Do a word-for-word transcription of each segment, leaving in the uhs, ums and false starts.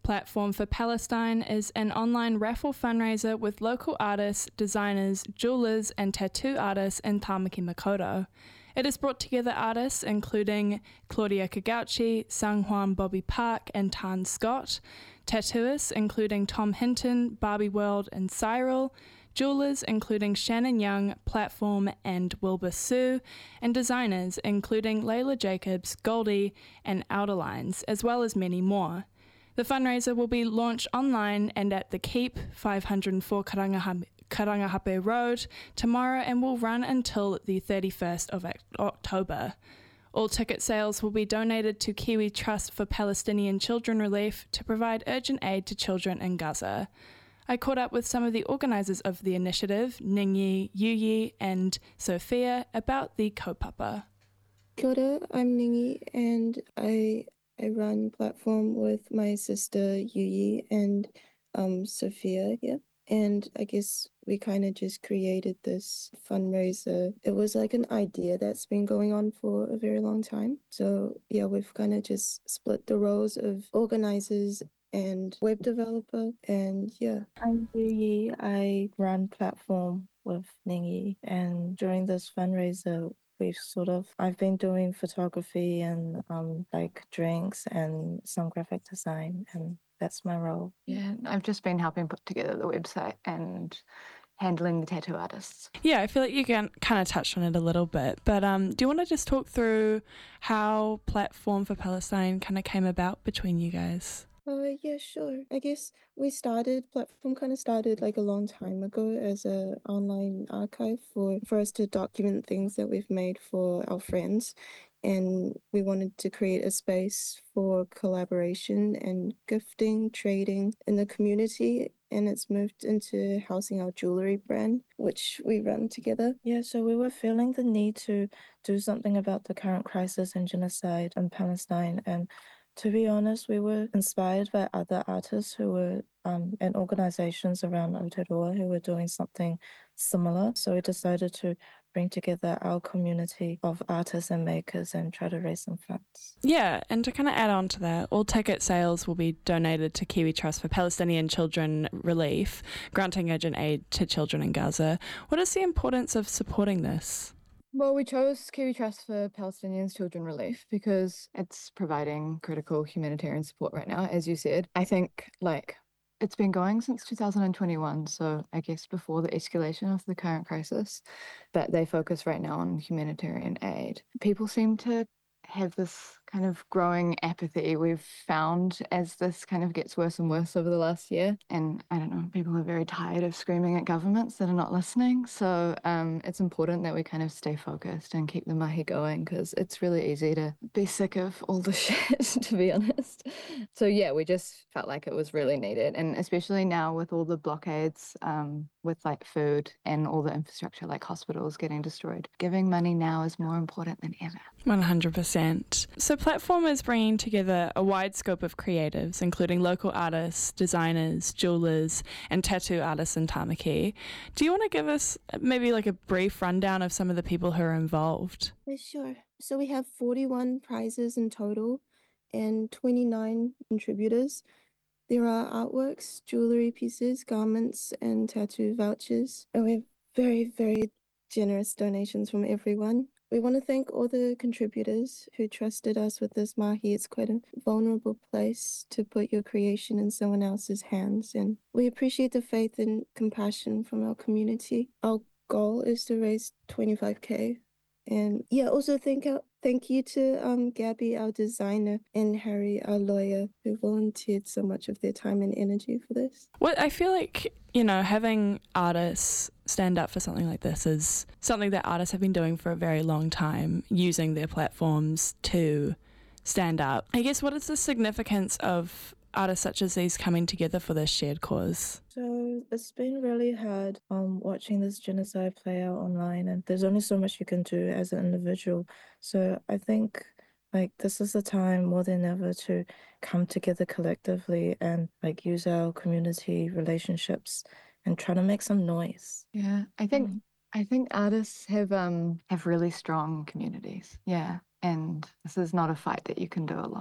Platform for Palestine is an online raffle fundraiser with local artists, designers, jewelers, and tattoo artists in Tāmaki Makaurau. It has brought together artists including Claudia Kagauchi, Sang Juan Bobby Park, and Tan Scott, tattooists including Tom Hinton, Barbie World, and Cyril, jewelers including Shannon Young, Platform, and Wilbur Sue, and designers including Layla Jacobs, Goldie, and Outer Lines, as well as many more. The fundraiser will be launched online and at the Keep, five oh four Karangahape, Karangahape Road, tomorrow and will run until the thirty-first of October. All ticket sales will be donated to Kiwi Trust for Palestinian Children Relief to provide urgent aid to children in Gaza. I caught up with some of the organisers of the initiative, Ningi, Yuyi, and Sophia, about the kaupapa. Kia ora, I'm Ningi, and I I run Platform with my sister Yuyi and um, Sophia here. And I guess we kind of just created this fundraiser. It was like an idea that's been going on for a very long time. So yeah, we've kind of just split the roles of organizers and web developer. And yeah, I'm Yuyi. I run Platform with Ningi. And during this fundraiser, we've sort of, I've been doing photography and um like drinks and some graphic design, and that's my role. Yeah, I've just been helping put together the website and handling the tattoo artists. Yeah, I feel like you can kind of touched on it a little bit, but um, do you want to just talk through how Platform for Palestine kind of came about between you guys? Uh, yeah, sure. I guess we started, Platform kind of started like a long time ago as a online archive for, for us to document things that we've made for our friends. And we wanted to create a space for collaboration and gifting, trading in the community. And it's moved into housing our jewelry brand, which we run together. Yeah, so we were feeling the need to do something about the current crisis and genocide in Palestine. And to be honest, we were inspired by other artists who were um, and organizations around Aotearoa who were doing something similar. So we decided to bring together our community of artists and makers and try to raise some funds. Yeah, and to kind of add on to that, all ticket sales will be donated to Kiwi Trust for Palestinian Children Relief, granting urgent aid to children in Gaza. What is the importance of supporting this? Well, we chose Kiwi Trust for Palestinians Children Relief because it's providing critical humanitarian support right now, as you said. I think, like, it's been going since two thousand twenty-one, so I guess before the escalation of the current crisis, but they focus right now on humanitarian aid. People seem to have this kind of growing apathy we've found as this kind of gets worse and worse over the last year. And I don't know, people are very tired of screaming at governments that are not listening. So um, it's important that we kind of stay focused and keep the mahi going, because it's really easy to be sick of all the shit, to be honest. So yeah, we just felt like it was really needed. And especially now with all the blockades, um, with like food and all the infrastructure like hospitals getting destroyed, giving money now is more important than ever. one hundred percent. So Platform is bringing together a wide scope of creatives, including local artists, designers, jewelers, and tattoo artists in Tāmaki. Do you want to give us maybe like a brief rundown of some of the people who are involved? Yeah, sure. So we have forty-one prizes in total and twenty-nine contributors. There are artworks, jewelry pieces, garments, and tattoo vouchers. And we have very, very generous donations from everyone. We want to thank all the contributors who trusted us with this mahi. It's quite a vulnerable place to put your creation in someone else's hands, and we appreciate the faith and compassion from our community. Our goal is to raise twenty-five K. And yeah, also thank out, thank you to um Gabby, our designer, and Harry, our lawyer, who volunteered so much of their time and energy for this. Well, I feel like, you know, having artists stand up for something like this is something that artists have been doing for a very long time, using their platforms to stand up. I guess, what is the significance of artists such as these coming together for this shared cause? So it's been really hard um, watching this genocide play out online, and there's only so much you can do as an individual. So I think like this is the time more than ever to come together collectively and like use our community relationships and try to make some noise. Yeah, I think mm. I think artists have um have really strong communities. Yeah. And this is not a fight that you can do alone.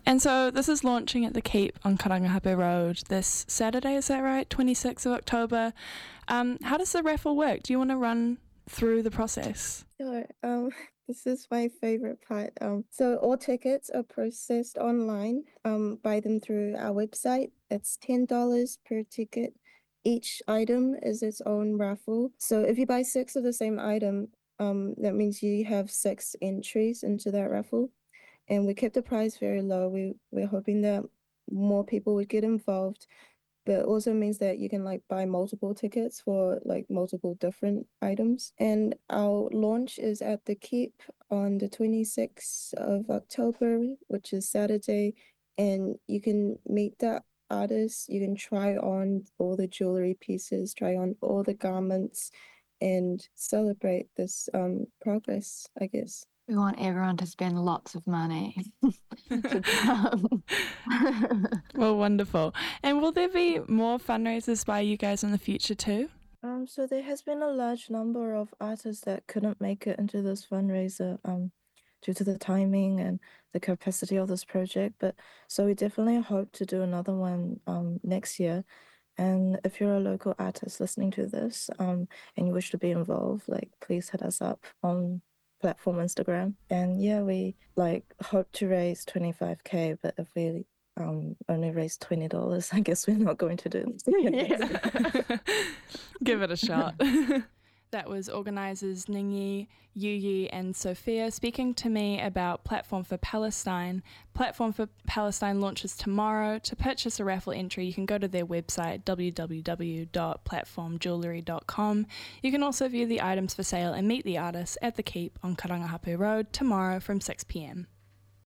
And so this is launching at the Keep on Karangahape Road this Saturday, is that right? twenty-sixth of October. Um, how does the raffle work? Do you want to run through the process? Sure. Um, this is my favorite part. Um, so all tickets are processed online. Um, buy them through our website. It's ten dollars per ticket. Each item is its own raffle. So if you buy six of the same item, um, that means you have six entries into that raffle. And we kept the price very low. We we're hoping that more people would get involved. But it also means that you can like buy multiple tickets for like multiple different items. And our launch is at the Keep on the twenty-sixth of October, which is Saturday. And you can meet the artists, you can try on all the jewelry pieces, try on all the garments, and celebrate this um progress, I guess. We want everyone to spend lots of money to come. Well, wonderful. And will there be more fundraisers by you guys in the future too? Um, so there has been a large number of artists that couldn't make it into this fundraiser um, due to the timing and the capacity of this project. But so we definitely hope to do another one um, next year. And if you're a local artist listening to this um, and you wish to be involved, like please hit us up on platform Instagram. And yeah, we like hope to raise twenty-five K, but if we um only raise twenty dollars, I guess we're not going to do this. Yeah. Give it a shot. That was organisers Ningi, Yuyi and Sophia speaking to me about Platform for Palestine. Platform for Palestine launches tomorrow. To purchase a raffle entry, you can go to their website, w w w dot platform jewellery dot com. You can also view the items for sale and meet the artists at the Keep on Karangahape Road tomorrow from six p m.